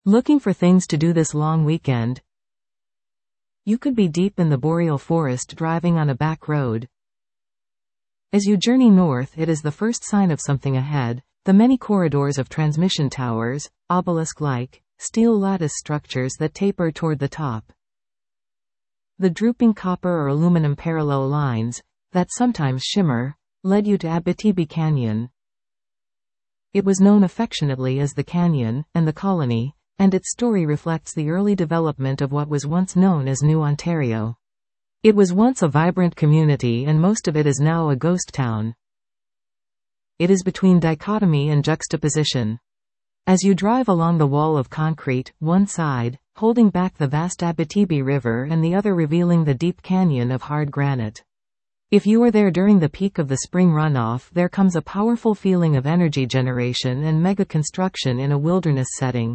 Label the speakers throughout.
Speaker 1: Looking for things to do this long weekend? You could be deep in the boreal forest driving on a back road. As you journey north, it is the first sign of something ahead. The many corridors of transmission towers, obelisk-like, steel lattice structures that taper toward the top. The drooping copper or aluminum parallel lines, that sometimes shimmer, led you to Abitibi Canyon. It was known affectionately as the Canyon, and the Colony, and its story reflects the early development of what was once known as New Ontario. It was once a vibrant community and most of it is now a ghost town. It is between dichotomy and juxtaposition. As you drive along the wall of concrete, one side, holding back the vast Abitibi River and the other revealing the deep canyon of hard granite. If you are there during the peak of the spring runoff, there comes a powerful feeling of energy generation and mega construction in a wilderness setting.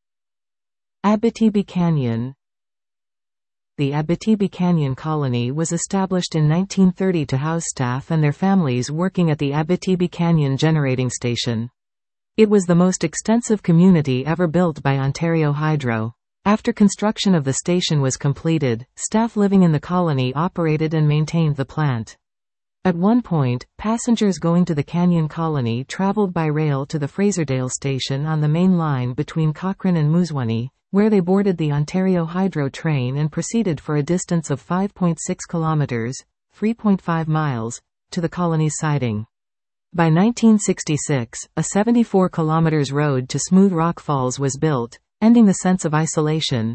Speaker 1: Abitibi Canyon. The Abitibi Canyon Colony was established in 1930 to house staff and their families working at the Abitibi Canyon Generating Station. It was the most extensive community ever built by Ontario Hydro. After construction of the station was completed, staff living in the colony operated and maintained the plant. At one point, passengers going to the Canyon Colony traveled by rail to the Fraserdale station on the main line between Cochrane and Moosonee, where they boarded the Ontario Hydro train and proceeded for a distance of 5.6 kilometers, 3.5 miles, to the colony's siding. By 1966, a 74 kilometers road to Smooth Rock Falls was built, ending the sense of isolation.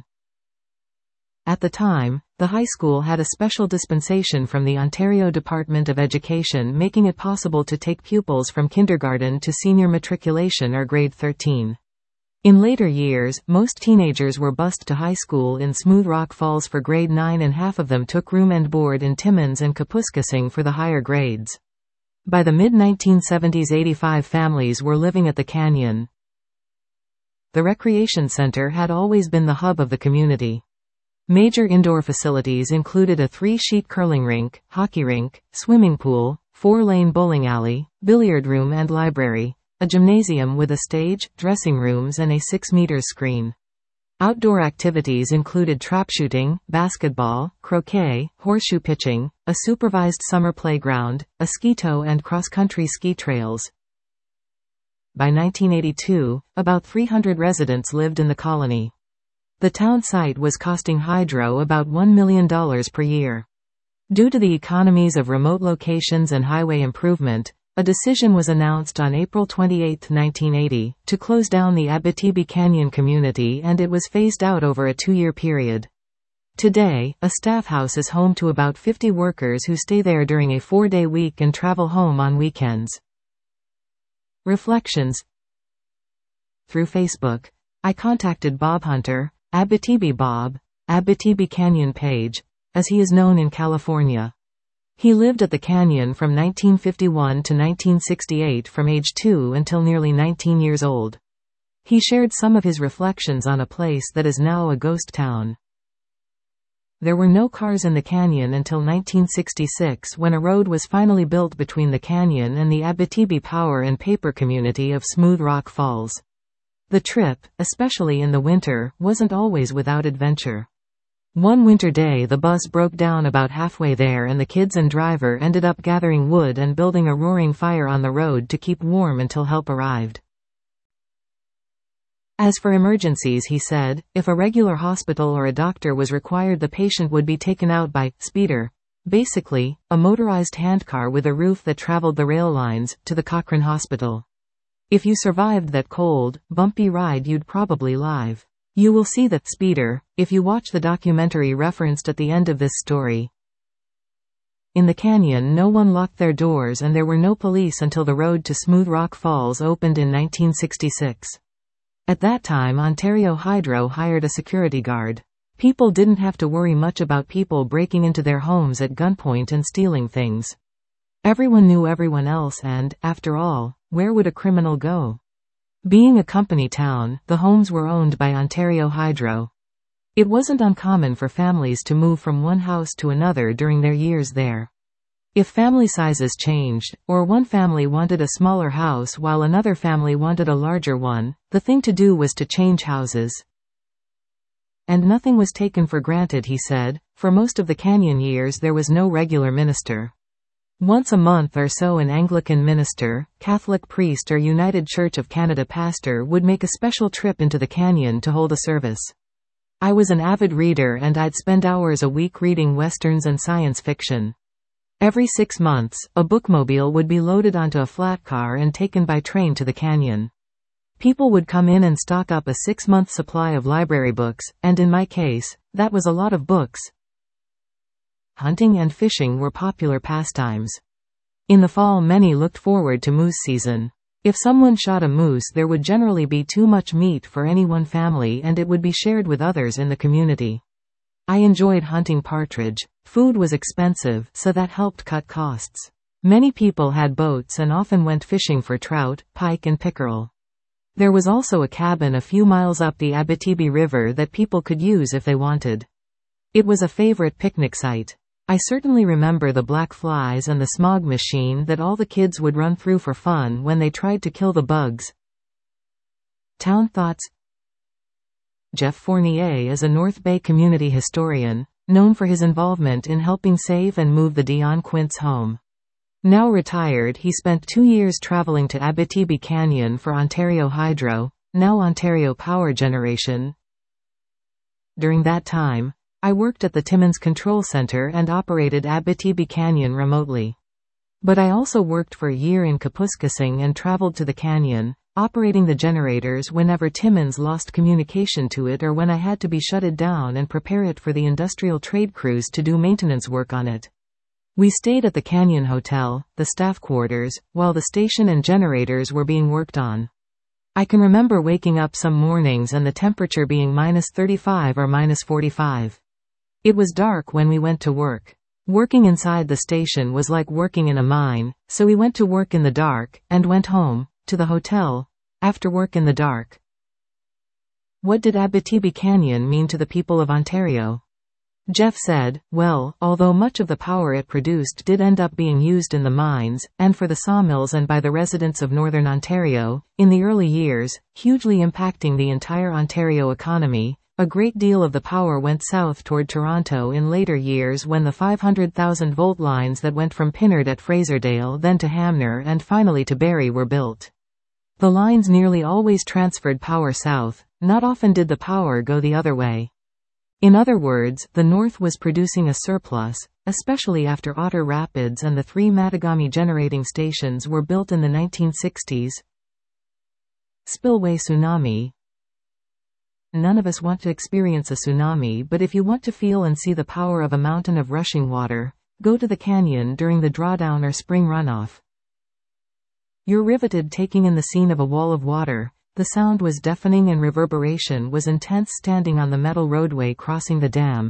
Speaker 1: At the time, the high school had a special dispensation from the Ontario Department of Education, making it possible to take pupils from kindergarten to senior matriculation or grade 13. In later years, most teenagers were bused to high school in Smooth Rock Falls for grade 9 and half of them took room and board in Timmins and Kapuskasing for the higher grades. By the mid-1970s, 85 families were living at the canyon. The recreation center had always been the hub of the community. Major indoor facilities included a 3-sheet curling rink, hockey rink, swimming pool, 4-lane bowling alley, billiard room and library, a gymnasium with a stage, dressing rooms and a 6-meter screen. Outdoor activities included trap shooting, basketball, croquet, horseshoe pitching, a supervised summer playground, a ski-tow and cross-country ski trails. By 1982, about 300 residents lived in the colony. The town site was costing Hydro about $1 million per year. Due to the economies of remote locations and highway improvement, a decision was announced on April 28, 1980, to close down the Abitibi Canyon community, and it was phased out over a 2-year period. Today, a staff house is home to about 50 workers who stay there during a 4-day week and travel home on weekends. Reflections. Through Facebook, I contacted Bob Hunter, Abitibi Bob, Abitibi Canyon page, as he is known in California. He lived at the canyon from 1951 to 1968 from age 2 until nearly 19 years old. He shared some of his reflections on a place that is now a ghost town. There were no cars in the canyon until 1966 when a road was finally built between the canyon and the Abitibi Power and Paper community of Smooth Rock Falls. The trip, especially in the winter, wasn't always without adventure. One winter day the bus broke down about halfway there and the kids and driver ended up gathering wood and building a roaring fire on the road to keep warm until help arrived. As for emergencies, he said, if a regular hospital or a doctor was required, the patient would be taken out by speeder, basically, a motorized handcar with a roof that traveled the rail lines, to the Cochrane Hospital. If you survived that cold, bumpy ride, you'd probably live. You will see that speeder if you watch the documentary referenced at the end of this story. In the canyon, no one locked their doors and there were no police until the road to Smooth Rock Falls opened in 1966. At that time, Ontario Hydro hired a security guard. People didn't have to worry much about people breaking into their homes at gunpoint and stealing things. Everyone knew everyone else and, after all, where would a criminal go? Being a company town, the homes were owned by Ontario Hydro. It wasn't uncommon for families to move from one house to another during their years there. If family sizes changed, or one family wanted a smaller house while another family wanted a larger one, the thing to do was to change houses. And nothing was taken for granted, he said. For most of the canyon years there was no regular minister. Once a month or so an Anglican minister, Catholic priest or United Church of Canada pastor would make a special trip into the canyon to hold a service. I was an avid reader and I'd spend hours a week reading westerns and science fiction. Every 6 months, a bookmobile would be loaded onto a flat car and taken by train to the canyon. People would come in and stock up a 6-month supply of library books, and in my case, that was a lot of books. Hunting and fishing were popular pastimes. In the fall many looked forward to moose season. If someone shot a moose there would generally be too much meat for any one family and it would be shared with others in the community. I enjoyed hunting partridge. Food was expensive, so that helped cut costs. Many people had boats and often went fishing for trout, pike and pickerel. There was also a cabin a few miles up the Abitibi River that people could use if they wanted. It was a favorite picnic site. I certainly remember the black flies and the smog machine that all the kids would run through for fun when they tried to kill the bugs. Town thoughts. Jeff Fournier is a North Bay community historian, known for his involvement in helping save and move the Dion Quince home. Now retired, he spent 2 years traveling to Abitibi Canyon for Ontario Hydro, now Ontario Power Generation. During that time, I worked at the Timmins Control Center and operated Abitibi Canyon remotely. But I also worked for a year in Kapuskasing and traveled to the canyon, operating the generators whenever Timmins lost communication to it or when I had to be shut down and prepare it for the industrial trade crews to do maintenance work on it. We stayed at the Canyon Hotel, the staff quarters, while the station and generators were being worked on. I can remember waking up some mornings and the temperature being -35 or -45. It was dark when we went to work. Working inside the station was like working in a mine, so we went to work in the dark, and went home, to the hotel, after work in the dark. What did Abitibi Canyon mean to the people of Ontario? Jeff said, well, although much of the power it produced did end up being used in the mines, and for the sawmills and by the residents of Northern Ontario, in the early years, hugely impacting the entire Ontario economy, a great deal of the power went south toward Toronto in later years when the 500,000-volt lines that went from Pinnard at Fraserdail then to Hamner and finally to Barrie were built. The lines nearly always transferred power south, not often did the power go the other way. In other words, the North was producing a surplus, especially after Otter Rapids and the 3 Mattagami generating stations were built in the 1960s. Spillway tsunami. None of us want to experience a tsunami, but if you want to feel and see the power of a mountain of rushing water, go to the canyon during the drawdown or spring runoff. You're riveted taking in the scene of a wall of water. The sound was deafening and reverberation was intense standing on the metal roadway crossing the dam.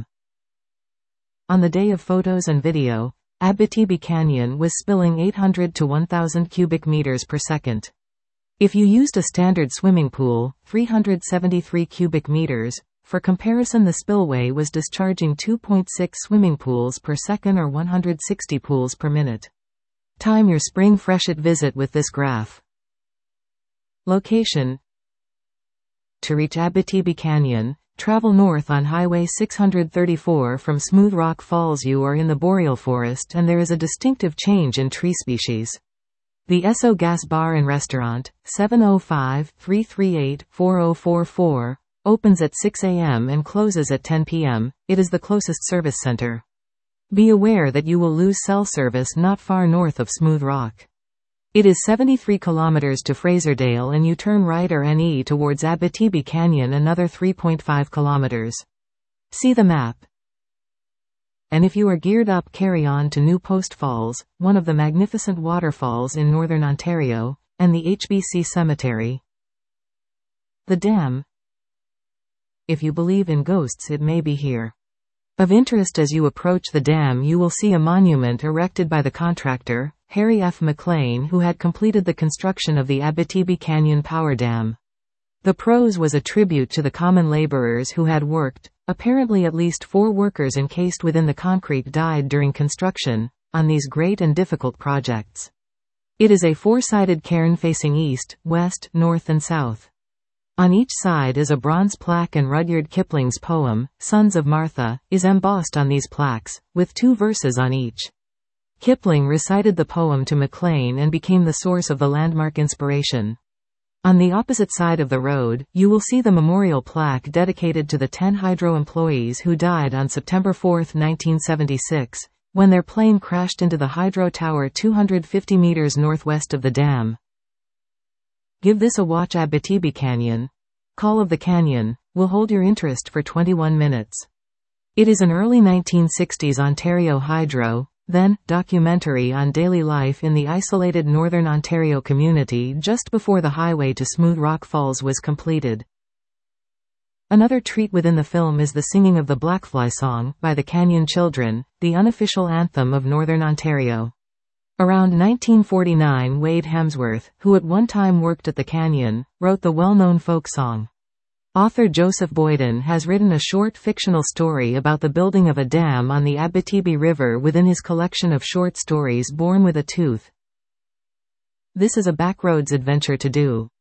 Speaker 1: On the day of photos and video, Abitibi Canyon was spilling 800 to 1,000 cubic meters per second. If you used a standard swimming pool, 373 cubic meters, for comparison the spillway was discharging 2.6 swimming pools per second or 160 pools per minute. Time your spring freshet visit with this graph. Location. To reach Abitibi Canyon, travel north on Highway 634 from Smooth Rock Falls. You are in the boreal forest and there is a distinctive change in tree species. The Esso Gas Bar and Restaurant, 705-338-4044, opens at 6 a.m. and closes at 10 p.m. It is the closest service center. Be aware that you will lose cell service not far north of Smooth Rock. It is 73 kilometers to Fraserdail and you turn right or NE towards Abitibi Canyon another 3.5 kilometers. See the map. And if you are geared up, carry on to New Post Falls, one of the magnificent waterfalls in northern Ontario, and the HBC Cemetery. The dam. If you believe in ghosts, it may be here. Of interest, as you approach the dam you will see a monument erected by the contractor, Harry F. McLean, who had completed the construction of the Abitibi Canyon Power Dam. The prose was a tribute to the common laborers who had worked. Apparently at least 4 workers encased within the concrete died during construction, on these great and difficult projects. It is a four-sided cairn facing east, west, north and south. On each side is a bronze plaque, and Rudyard Kipling's poem, Sons of Martha, is embossed on these plaques, with 2 verses on each. Kipling recited the poem to Maclean and became the source of the landmark inspiration. On the opposite side of the road, you will see the memorial plaque dedicated to the 10 Hydro employees who died on September 4, 1976, when their plane crashed into the Hydro Tower 250 meters northwest of the dam. Give this a watch. Abitibi Canyon, Call of the Canyon, will hold your interest for 21 minutes. It is an early 1960s Ontario Hydro, then, documentary on daily life in the isolated northern Ontario community just before the highway to Smooth Rock Falls was completed. Another treat within the film is the singing of the Blackfly Song, by the Canyon Children, the unofficial anthem of Northern Ontario. Around 1949, Wade Hemsworth, who at one time worked at the Canyon, wrote the well-known folk song. Author Joseph Boyden has written a short fictional story about the building of a dam on the Abitibi River within his collection of short stories Born with a Tooth. This is a backroads adventure to do.